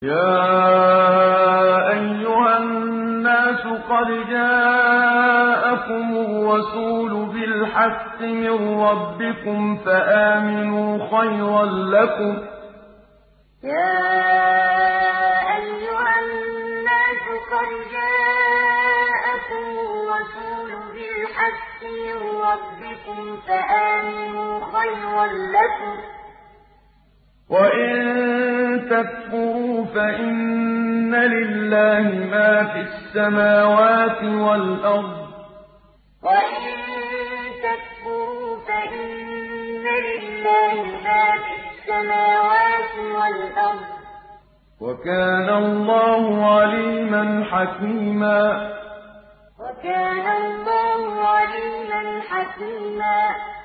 يَا أَيُّهَا النَّاسُ قَدْ جَاءَكُمُ الرَّسُولُ بِالْحَقِّ مِن رَّبِّكُمْ فَآمِنُوا خَيْرًا لَّكُمْ ۚ وَإِن تَكْفُرُوا فَإِنَّ لِلَّهِ مَا فِي السَّمَاوَاتِ وَالْأَرْضِ ۚ وَكَانَ اللَّهُ عَلِيمًا حَكِيمًا. يَا أَيُّهَا النَّاسُ قَدْ جَاءَكُمُ الرَّسُولُ بِالْحَقِّ مِن رَّبِّكُمْ فَآمِنُوا خَيْرًا لَّكُمْ ۚ وَإِن تَكْفُرُوا فَإِنَّ لِلَّهِ مَا فِي السَّمَاوَاتِ وَالْأَرْضِ ۚ وَكَانَ اللَّهُ عَلِيمًا حَكِيمًا.